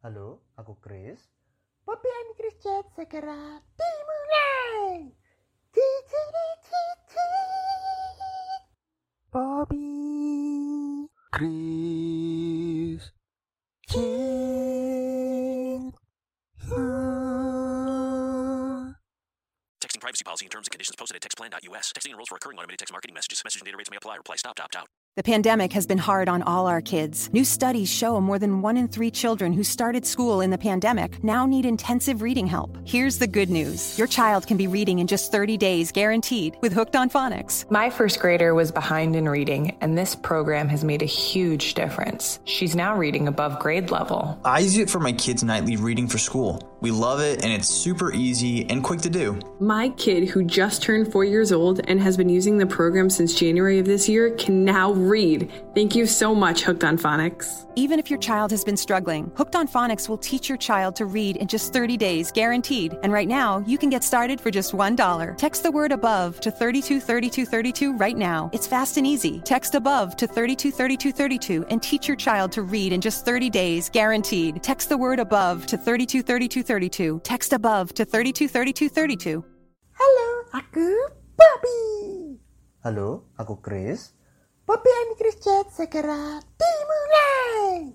Halo, aku Chris. Poppy and Chris Chat segera dimulai. Poppy, Chris Chat. Texting privacy policy and terms and conditions posted at textplan.us. Texting enrolls for recurring automated text marketing messages. Message and data rates may apply. Reply stop to opt out. The pandemic has been hard on all our kids. New studies show more than 1 in 3 children who started school in the pandemic now need intensive reading help. Here's the good news. Your child can be reading in just 30 days, guaranteed, with Hooked on Phonics. My first grader was behind in reading, and this program has made a huge difference. She's now reading above grade level. I use it for my kids' nightly reading for school. We love it, and it's super easy and quick to do. My kid, who just turned 4 years old and has been using the program since January of this year, can now read. Thank you so much, Hooked on Phonics. Even if your child has been struggling, Hooked on Phonics will teach your child to read in just 30 days, guaranteed. And right now, you can get started for just $1. Text the word ABOVE to 323232 right now. It's fast and easy. Text ABOVE to 323232 and teach your child to read in just 30 days, guaranteed. Text the word ABOVE to 323232. Text ABOVE to 323232. Halo, aku Poppy. Halo, aku Chris. Poppy and Chris Chat segera dimulai.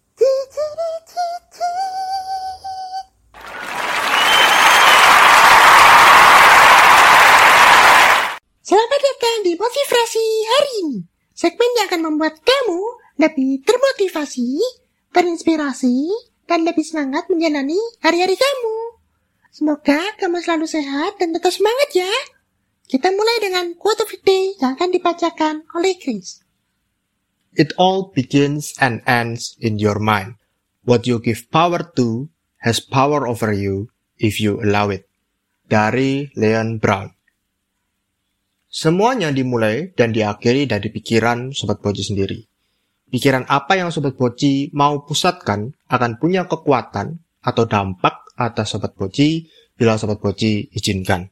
Selamat datang di Motivasi hari ini. Segmen yang akan membuat kamu lebih termotivasi, terinspirasi, dan lebih semangat menjalani hari-hari kamu. Semoga kamu selalu sehat dan tetap semangat ya. Kita mulai dengan quote of the day yang akan dibacakan oleh Chris. It all begins and ends in your mind. What you give power to has power over you if you allow it. Dari Leon Brown. Semuanya dimulai dan diakhiri dari pikiran Sobat Boci sendiri. Pikiran apa yang Sobat Boci mau pusatkan akan punya kekuatan atau dampak atas Sobat Boci bila Sobat Boci izinkan.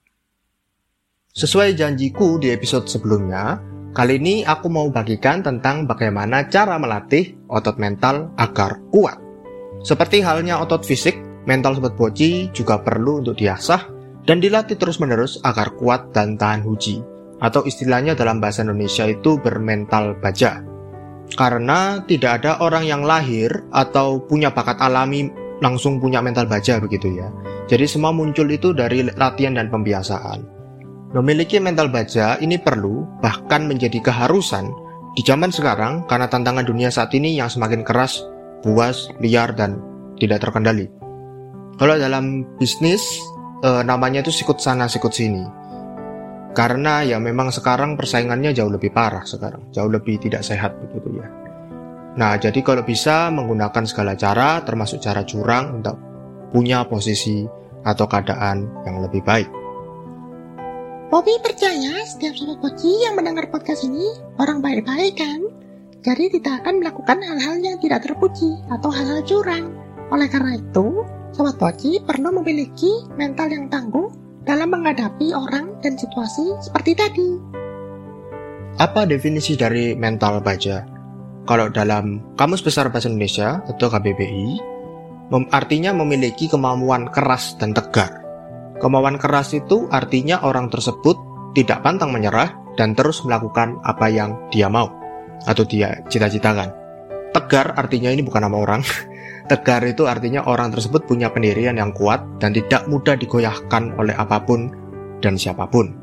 Sesuai janjiku di episode sebelumnya, kali ini aku mau bagikan tentang bagaimana cara melatih otot mental agar kuat. Seperti halnya otot fisik, mental Sobat Boci juga perlu untuk diasah dan dilatih terus-menerus agar kuat dan tahan uji. Atau istilahnya dalam bahasa Indonesia itu bermental baja. Karena tidak ada orang yang lahir atau punya bakat alami langsung punya mental baja begitu ya. Jadi semua muncul itu dari latihan dan pembiasaan. Memiliki mental baja ini perlu, bahkan menjadi keharusan di zaman sekarang karena tantangan dunia saat ini yang semakin keras, buas, liar, dan tidak terkendali. Kalau dalam bisnis, namanya itu sikut sana, sikut sini. Karena ya memang sekarang persaingannya jauh lebih parah sekarang, jauh lebih tidak sehat begitu ya. Nah, jadi kalau bisa menggunakan segala cara, termasuk cara curang untuk punya posisi atau keadaan yang lebih baik. Poppy percaya setiap Sobat Boci yang mendengar podcast ini orang baik-baik kan? Jadi tidak akan melakukan hal-hal yang tidak terpuji atau hal-hal curang. Oleh karena itu, Sobat Boci perlu memiliki mental yang tangguh dalam menghadapi orang dan situasi seperti tadi. Apa definisi dari mental baja? Kalau dalam Kamus Besar Bahasa Indonesia atau KBBI, artinya memiliki kemampuan keras dan tegar. Kemauan keras itu artinya orang tersebut tidak pantang menyerah dan terus melakukan apa yang dia mau atau dia cita-citakan. Tegar artinya ini bukan nama orang. Tegar itu artinya orang tersebut punya pendirian yang kuat dan tidak mudah digoyahkan oleh apapun dan siapapun.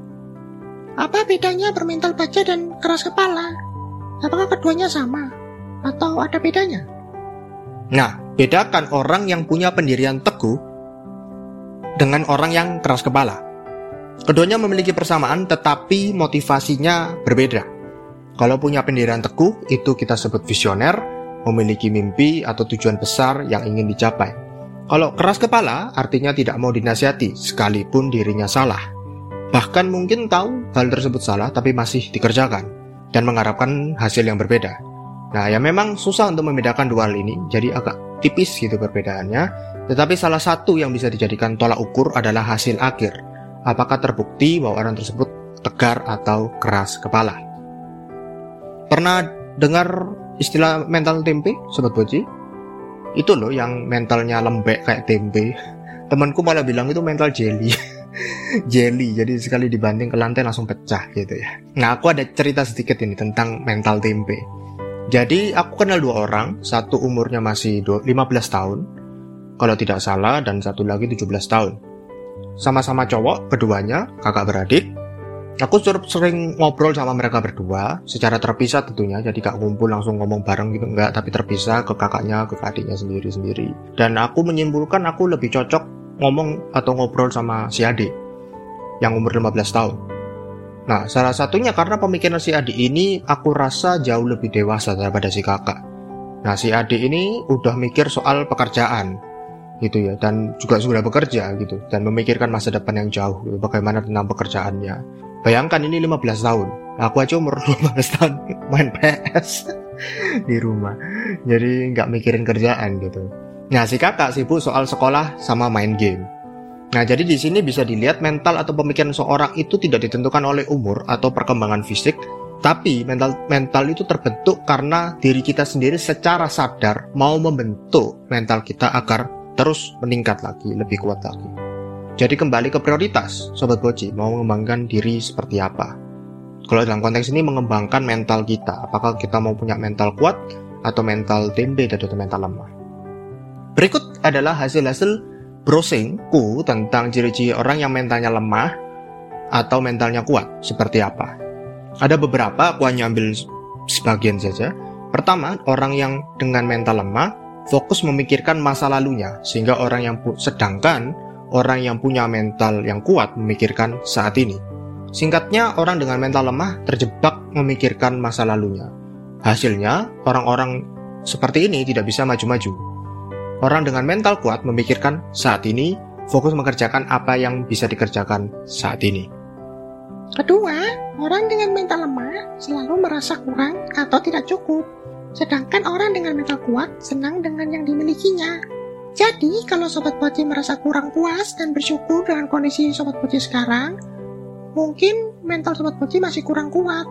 Apa bedanya bermental baja dan keras kepala? Apakah keduanya sama? Atau ada bedanya? Nah, bedakan orang yang punya pendirian teguh dengan orang yang keras kepala. Keduanya memiliki persamaan tetapi motivasinya berbeda. Kalau punya pendirian teguh, itu kita sebut visioner, memiliki mimpi atau tujuan besar yang ingin dicapai. Kalau keras kepala, artinya tidak mau dinasihati, sekalipun dirinya salah. Bahkan mungkin tahu hal tersebut salah, tapi masih dikerjakan, dan mengharapkan hasil yang berbeda. Nah, ya memang susah untuk membedakan dua hal ini, jadi agak tipis gitu perbedaannya. Tetapi salah satu yang bisa dijadikan tolak ukur adalah hasil akhir. Apakah terbukti bahwa orang tersebut tegar atau keras kepala? Pernah dengar istilah mental tempe, Sobat Boci? Itu loh yang mentalnya lembek kayak tempe. Temanku malah bilang itu mental jelly. Jelly, jadi sekali dibanting ke lantai langsung pecah gitu ya. Nah, aku ada cerita sedikit ini tentang mental tempe. Jadi aku kenal 2 orang, satu umurnya masih 15 tahun, kalau tidak salah, dan satu lagi 17 tahun. Sama-sama cowok, keduanya, kakak beradik. Aku sering ngobrol sama mereka berdua, secara terpisah tentunya, jadi gak kumpul langsung ngomong bareng gitu, enggak, tapi terpisah ke kakaknya, ke adiknya sendiri-sendiri. Dan aku menyimpulkan aku lebih cocok ngomong atau ngobrol sama si adik, yang umur 15 tahun. Nah, salah satunya karena pemikiran si adik ini aku rasa jauh lebih dewasa daripada si kakak. Nah, si adik ini udah mikir soal pekerjaan, gitu ya, dan juga sudah bekerja gitu, dan memikirkan masa depan yang jauh, gitu, bagaimana tentang pekerjaannya. Bayangkan ini 15 tahun, aku aja umur 15 tahun main PS di rumah, jadi nggak mikirin kerjaan gitu. Nah, si kakak sibuk soal sekolah sama main game. Nah, jadi di sini bisa dilihat mental atau pemikiran seorang itu tidak ditentukan oleh umur atau perkembangan fisik, tapi mental itu terbentuk karena diri kita sendiri secara sadar mau membentuk mental kita agar terus meningkat lagi, lebih kuat lagi. Jadi kembali ke prioritas, Sobat Boci, mau mengembangkan diri seperti apa? Kalau dalam konteks ini mengembangkan mental kita, apakah kita mau punya mental kuat atau mental tempe atau mental lemah? Berikut adalah hasil-hasil browsingku tentang ciri-ciri orang yang mentalnya lemah atau mentalnya kuat seperti apa. Ada beberapa, aku hanya ambil sebagian saja. Pertama, orang yang dengan mental lemah fokus memikirkan masa lalunya, sehingga sedangkan orang yang punya mental yang kuat memikirkan saat ini. Singkatnya, orang dengan mental lemah terjebak memikirkan masa lalunya. Hasilnya, orang-orang seperti ini tidak bisa maju-maju. Orang dengan mental kuat memikirkan saat ini, fokus mengerjakan apa yang bisa dikerjakan saat ini. Kedua, orang dengan mental lemah selalu merasa kurang atau tidak cukup. Sedangkan orang dengan mental kuat senang dengan yang dimilikinya. Jadi, kalau Sobat Boci merasa kurang puas dan bersyukur dengan kondisi Sobat Boci sekarang, mungkin mental Sobat Boci masih kurang kuat.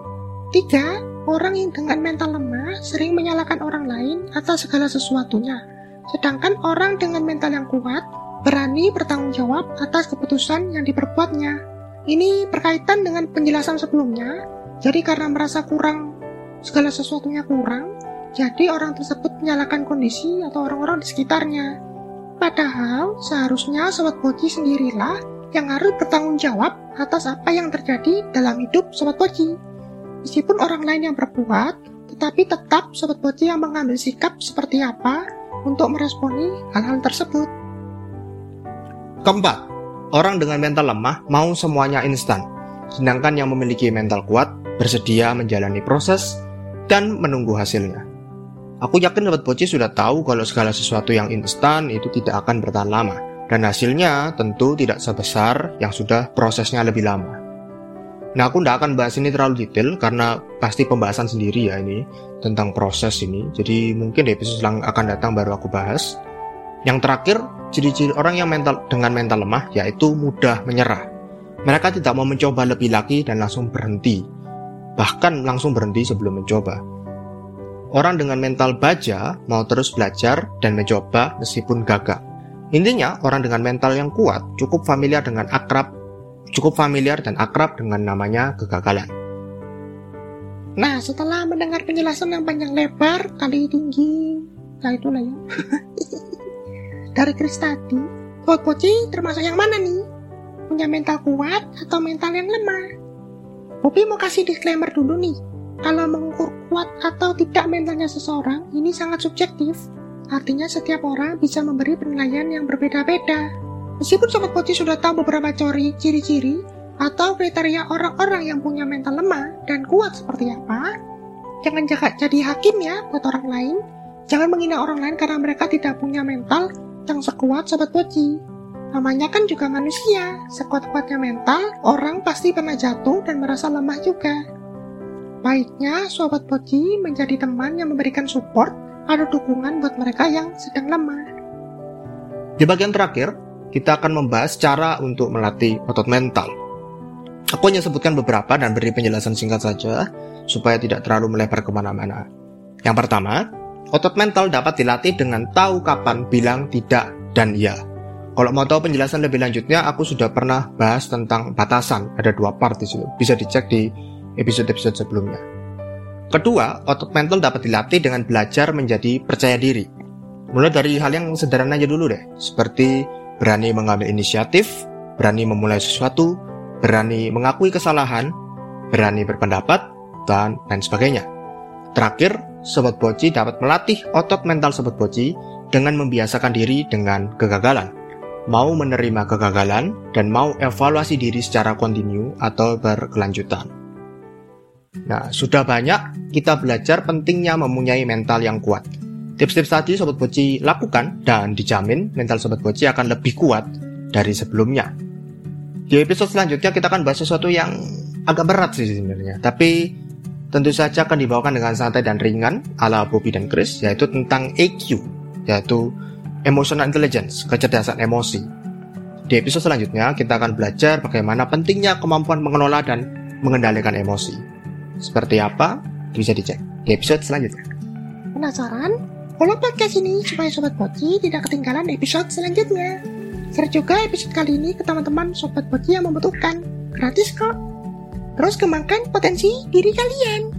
3, orang yang dengan mental lemah sering menyalahkan orang lain atas segala sesuatunya. Sedangkan orang dengan mental yang kuat berani bertanggung jawab atas keputusan yang diperbuatnya. Ini berkaitan dengan penjelasan sebelumnya. Jadi karena merasa kurang, segala sesuatunya kurang, jadi orang tersebut menyalahkan kondisi atau orang-orang di sekitarnya. Padahal seharusnya Sobat Boci sendirilah yang harus bertanggung jawab atas apa yang terjadi dalam hidup Sobat Boci. Meskipun orang lain yang berbuat, tetapi tetap Sobat Boci yang mengambil sikap seperti apa untuk meresponi hal-hal tersebut. Keempat, orang dengan mental lemah mau semuanya instan, sedangkan yang memiliki mental kuat bersedia menjalani proses dan menunggu hasilnya. Aku yakin Sobat Boci sudah tahu kalau segala sesuatu yang instan itu tidak akan bertahan lama, dan hasilnya tentu tidak sebesar yang sudah prosesnya lebih lama. Nah, aku tidak akan bahas ini terlalu detail karena pasti pembahasan sendiri ya ini tentang proses ini. Jadi mungkin di episode yang akan datang baru aku bahas. Yang terakhir, ciri-ciri orang yang dengan mental lemah yaitu mudah menyerah. Mereka tidak mau mencoba lebih lagi dan langsung berhenti. Bahkan langsung berhenti sebelum mencoba. Orang dengan mental baja mau terus belajar dan mencoba meskipun gagal. Intinya, orang dengan mental yang kuat cukup familiar dan akrab dengan namanya kegagalan. Nah, setelah mendengar penjelasan yang panjang lebar, kali tinggi, itulah ya. Dari Chris tadi, Sobat Boci termasuk yang mana nih? Punya mental kuat atau mental yang lemah? Bobi mau kasih disclaimer dulu nih. Kalau mengukur kuat atau tidak mentalnya seseorang, ini sangat subjektif. Artinya setiap orang bisa memberi penilaian yang berbeda-beda. Meskipun Sobat Boci sudah tahu beberapa ciri-ciri atau kriteria orang-orang yang punya mental lemah dan kuat seperti apa, jangan jadi hakim ya buat orang lain. Jangan menghina orang lain karena mereka tidak punya mental yang sekuat Sobat Boci. Namanya kan juga manusia, sekuat-kuatnya mental, orang pasti pernah jatuh dan merasa lemah juga. Baiknya Sobat Boci menjadi teman yang memberikan support atau dukungan buat mereka yang sedang lemah. Di bagian terakhir, kita akan membahas cara untuk melatih otot mental. Aku hanya sebutkan beberapa dan beri penjelasan singkat saja, supaya tidak terlalu melebar kemana-mana. Yang pertama, Otot mental dapat dilatih dengan tahu kapan bilang tidak dan iya. Kalau mau tahu penjelasan lebih lanjutnya, aku sudah pernah bahas tentang batasan. Ada 2 part di situ. Bisa dicek di episode-episode sebelumnya. Kedua, otot mental dapat dilatih dengan belajar menjadi percaya diri. Mulai dari hal yang sederhana aja dulu deh. Seperti berani mengambil inisiatif, berani memulai sesuatu, berani mengakui kesalahan, berani berpendapat, dan lain sebagainya. Terakhir, Sobat Boci dapat melatih otot mental Sobat Boci dengan membiasakan diri dengan kegagalan. Mau menerima kegagalan dan mau evaluasi diri secara kontinu atau berkelanjutan. Nah, sudah banyak kita belajar pentingnya mempunyai mental yang kuat. Tips-tips tadi Sobat Boci lakukan dan dijamin mental Sobat Boci akan lebih kuat dari sebelumnya. Di episode selanjutnya kita akan bahas sesuatu yang agak berat sih sebenarnya, tapi tentu saja akan dibawakan dengan santai dan ringan ala Bobby dan Chris, yaitu tentang EQ, yaitu Emotional Intelligence, kecerdasan emosi. Di episode selanjutnya, kita akan belajar bagaimana pentingnya kemampuan mengelola dan mengendalikan emosi. Seperti apa? Bisa dicek di episode selanjutnya. Penasaran? Follow podcast ini supaya Sobat Boci tidak ketinggalan episode selanjutnya. Share juga episode kali ini ke teman-teman Sobat Boci yang membutuhkan. Gratis kok. Terus kembangkan potensi diri kalian.